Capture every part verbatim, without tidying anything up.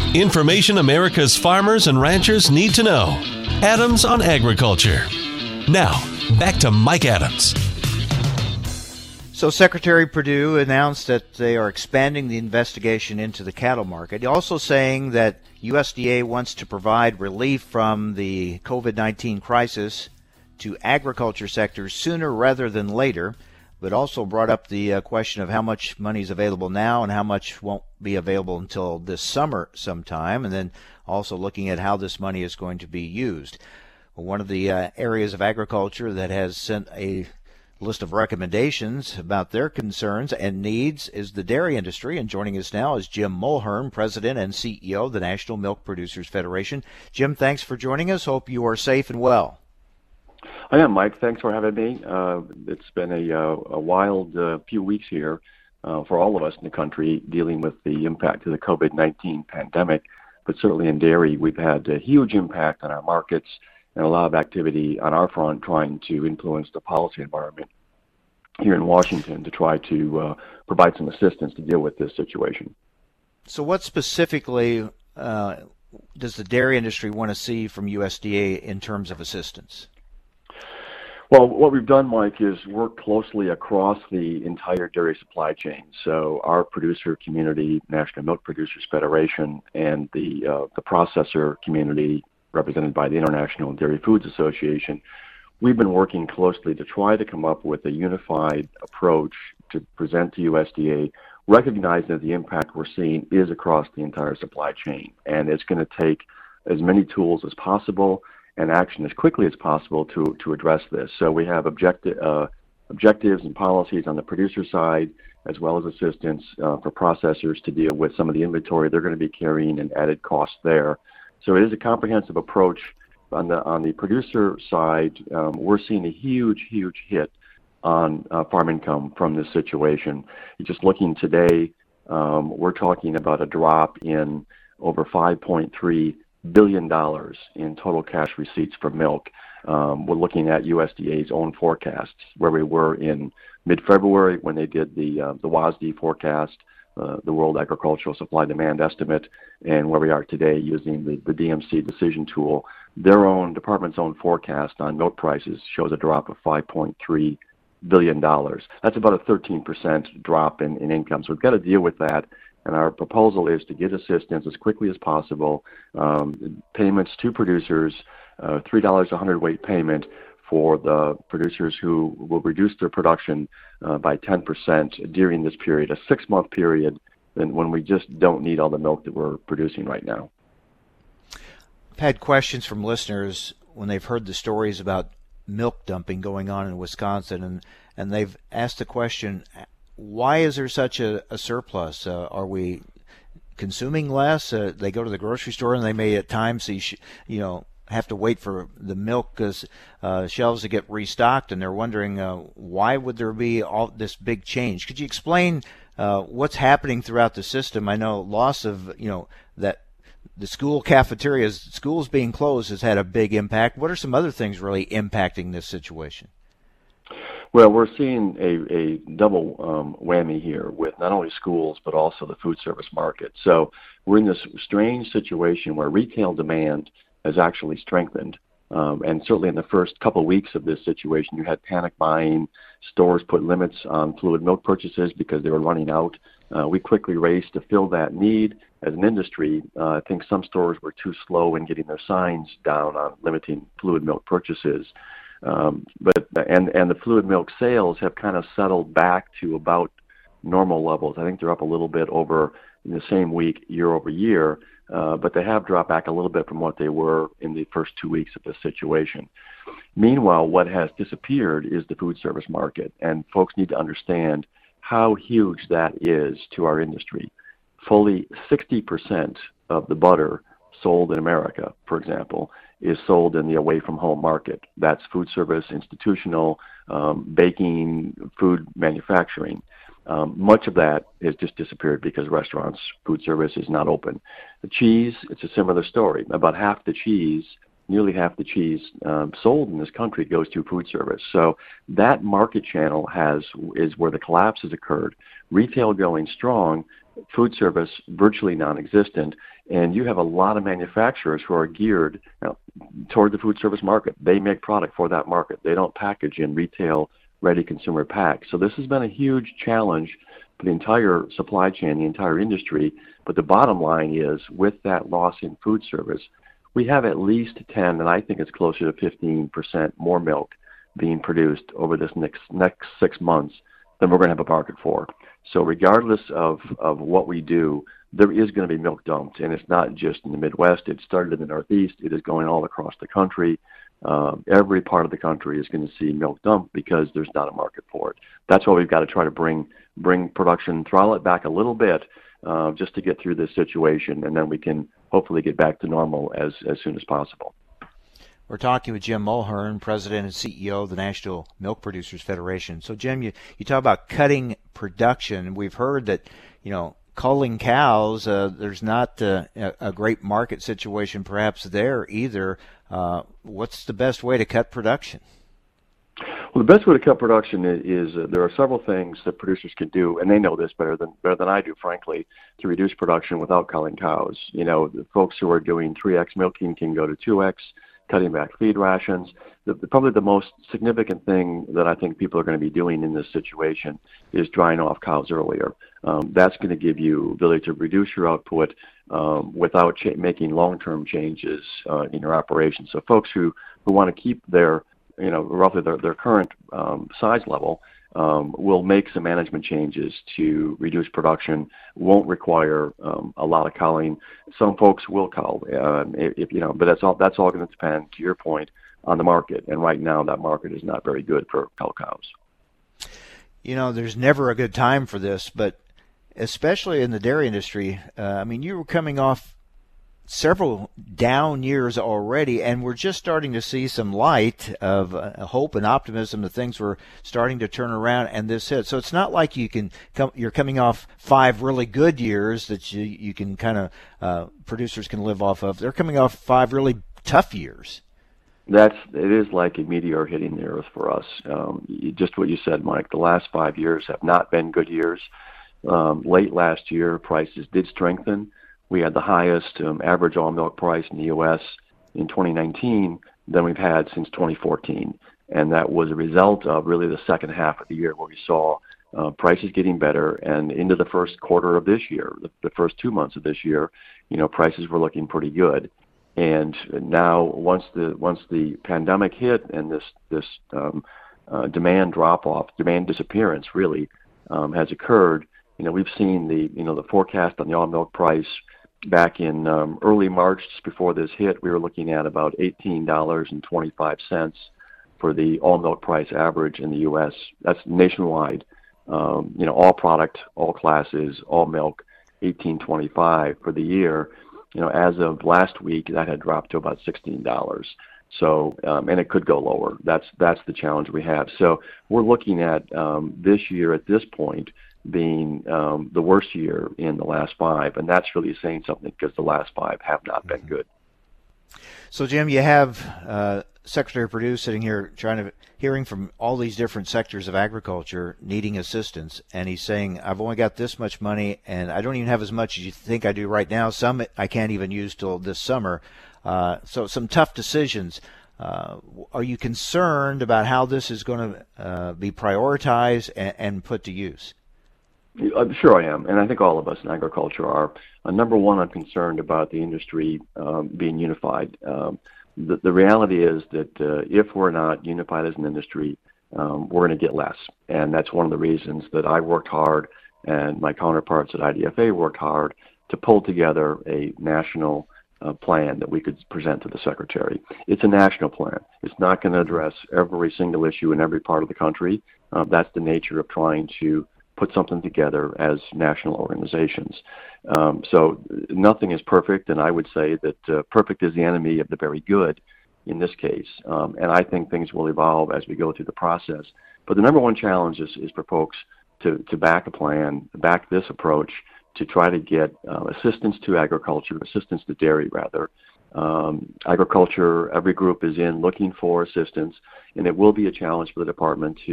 Information America's farmers and ranchers need to know. Adams on Agriculture. Now, back to Mike Adams. So Secretary Perdue announced that they are expanding the investigation into the cattle market, also saying that U S D A wants to provide relief from the COVID nineteen crisis to agriculture sectors sooner rather than later, but also brought up the uh, question of how much money is available now and how much won't be available until this summer sometime, and then also looking at how this money is going to be used. One of the uh, areas of agriculture that has sent a list of recommendations about their concerns and needs is the dairy industry, and joining us now is Jim Mulhern, President and C E O of the National Milk Producers Federation. Jim, thanks for joining us. Hope you are safe and well. I am, Mike. Thanks for having me. Uh, it's been a, uh, a wild uh, few weeks here uh, for all of us in the country dealing with the impact of the COVID nineteen pandemic. But certainly in dairy, we've had a huge impact on our markets and a lot of activity on our front trying to influence the policy environment here in Washington to try to uh, provide some assistance to deal with this situation. So what specifically uh, does the dairy industry want to see from U S D A in terms of assistance? Well, what we've done, Mike, is work closely across the entire dairy supply chain. So our producer community, National Milk Producers Federation, and the uh, the processor community, represented by the International Dairy Foods Association, we've been working closely to try to come up with a unified approach to present to U S D A, recognizing that the impact we're seeing is across the entire supply chain. And it's going to take as many tools as possible and action as quickly as possible to, to address this. So we have objecti- uh, objectives and policies on the producer side, as well as assistance uh, for processors to deal with some of the inventory they're going to be carrying and added costs there. So it is a comprehensive approach. On the on the producer side, um, we're seeing a huge, huge hit on uh, farm income from this situation. Just looking today, um, we're talking about a drop in over five point three billion dollars in total cash receipts for milk. Um, we're looking at U S D A's own forecasts, where we were in mid-February when they did the uh, the W A S D forecast, uh, the World Agricultural Supply Demand Estimate, and where we are today using the, the D M C decision tool. Their own department's own forecast on milk prices shows a drop of five point three billion dollars. That's about a thirteen percent drop in, in income. So we've got to deal with that. And our proposal is to get assistance as quickly as possible, um, payments to producers, uh, three dollars a hundredweight payment for the producers who will reduce their production uh, by ten percent during this period, a six-month period when we just don't need all the milk that we're producing right now. I've had questions from listeners when they've heard the stories about milk dumping going on in Wisconsin, and, and they've asked the question, why is there such a, a surplus? Uh, are we consuming less? Uh, they go to the grocery store and they may at times see, you know, have to wait for the milk uh, shelves to get restocked, and they're wondering uh, why would there be all this big change? Could you explain uh, what's happening throughout the system? I know loss of, you know, that the school cafeterias, schools being closed has had a big impact. What are some other things really impacting this situation? Well, we're seeing a, a double um, whammy here with not only schools, but also the food service market. So we're in this strange situation where retail demand has actually strengthened. Um, and certainly in the first couple of weeks of this situation, you had panic buying. Stores put limits on fluid milk purchases because they were running out. Uh, we quickly raced to fill that need. As an industry, uh, I think some stores were too slow in getting their signs down on limiting fluid milk purchases. Um, but and and the fluid milk sales have kind of settled back to about normal levels. I think they're up a little bit over in the same week year over year, uh, but they have dropped back a little bit from what they were in the first two weeks of this situation. Meanwhile, what has disappeared is the food service market, and folks need to understand how huge that is to our industry. Fully sixty percent of the butter sold in America, for example, is sold in the away-from-home market. That's food service, institutional, um, baking, food manufacturing. Um, much of that has just disappeared because restaurants, food service is not open. The cheese, it's a similar story. About half the cheese, nearly half the cheese um, sold in this country goes to food service. So that market channel has is where the collapse has occurred. Retail going strong, food service virtually non-existent, and you have a lot of manufacturers who are geared you know, toward the food service market. They make product for that market. They don't package in retail-ready consumer packs. So this has been a huge challenge for the entire supply chain, the entire industry. But the bottom line is, with that loss in food service, we have at least ten, and I think it's closer to fifteen percent more milk being produced over this next next six months than we're going to have a market for. So regardless of, of what we do, there is going to be milk dumped, and it's not just in the Midwest. It started in the Northeast. It is going all across the country. Um, every part of the country is going to see milk dumped because there's not a market for it. That's why we've got to try to bring bring production, throttle it back a little bit uh, just to get through this situation, and then we can hopefully get back to normal as, as soon as possible. We're talking with Jim Mulhern, President and C E O of the National Milk Producers Federation. So, Jim, you, you talk about cutting production. We've heard that, you know, culling cows, uh, there's not uh, a great market situation perhaps there either. Uh, what's the best way to cut production? Well, the best way to cut production is, is uh, there are several things that producers can do, and they know this better than better than I do, frankly, to reduce production without culling cows. You know, the folks who are doing three X milking can go to two X, cutting back feed rations. The, the, probably the most significant thing that I think people are going to be doing in this situation is drying off cows earlier. Um, that's going to give you ability to reduce your output um, without cha- making long-term changes uh, in your operation. So folks who, who want to keep their, you know, roughly their, their current um, size level um, will make some management changes to reduce production, won't require um, a lot of culling. Some folks will cull, uh, if, you know, but that's all, that's all going to depend, to your point, on the market. And right now that market is not very good for cull cows. You know, there's never a good time for this, but especially in the dairy industry, uh, I mean, you were coming off several down years already, and we're just starting to see some light of uh, hope and optimism that things were starting to turn around, and this hit. So it's not like you can come, you're coming off five really good years that you, you can kind of, uh, producers can live off of. They're coming off five really tough years. That's, it is like a meteor hitting the earth for us. Um, just what you said, Mike, the last five years have not been good years. Um, late last year, prices did strengthen. We had the highest um, average all milk price in the U S in twenty nineteen than we've had since twenty fourteen. And that was a result of really the second half of the year where we saw uh, prices getting better. And into the first quarter of this year, the, the first two months of this year, you know, prices were looking pretty good. And now once the once the pandemic hit and this, this um, uh, demand drop-off, demand disappearance really um, has occurred, you know, we've seen the, you know, the forecast on the all milk price back in um, early March, just before this hit. We were looking at about eighteen dollars and twenty-five cents for the all milk price average in the U S. That's nationwide. Um, you know, all product, all classes, all milk, eighteen twenty-five for the year. You know, as of last week, that had dropped to about sixteen dollars. So, um, and it could go lower. That's that's the challenge we have. So we're looking at um, this year at this point being um, the worst year in the last five, and that's really saying something because the last five have not been good. So, Jim, you have uh, Secretary Perdue sitting here trying to hearing from all these different sectors of agriculture needing assistance, and he's saying, I've only got this much money, and I don't even have as much as you think I do right now. Some I can't even use till this summer. Uh, so some tough decisions. Uh, are you concerned about how this is going to uh, be prioritized and, and put to use? I'm sure I am, and I think all of us in agriculture are. Uh, number one, I'm concerned about the industry um, being unified. Um, the, the reality is that uh, if we're not unified as an industry, um, we're going to get less, and that's one of the reasons that I worked hard and my counterparts at I D F A worked hard to pull together a national uh, plan that we could present to the Secretary. It's a national plan. It's not going to address every single issue in every part of the country. Uh, that's the nature of trying to put something together as national organizations. Um, so nothing is perfect, and I would say that uh, perfect is the enemy of the very good in this case. Um, and I think things will evolve as we go through the process. But the number one challenge is, is for folks to, to back a plan, back this approach, to try to get uh, assistance to agriculture, assistance to dairy rather. Um, agriculture, every group is in looking for assistance, and it will be a challenge for the department to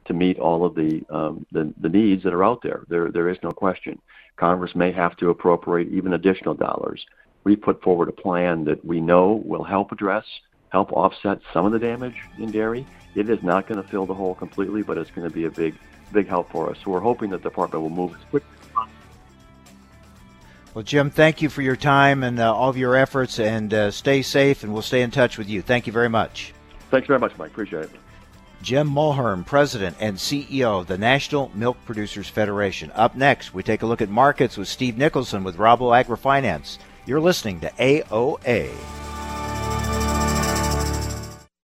to meet all of the, um, the the needs that are out there. There there is no question. Congress may have to appropriate even additional dollars. We put forward a plan that we know will help address, help offset some of the damage in dairy. It is not going to fill the hole completely, but it's going to be a big, big help for us. So we're hoping that the department will move as quickly as possible. Well, Jim, thank you for your time and uh, all of your efforts, and uh, stay safe, and we'll stay in touch with you. Thank you very much. Thanks very much, Mike. Appreciate it. Jim Mulhern, President and C E O of the National Milk Producers Federation. Up next, we take a look at markets with Steve Nicholson with Rabo AgriFinance. You're listening to A O A.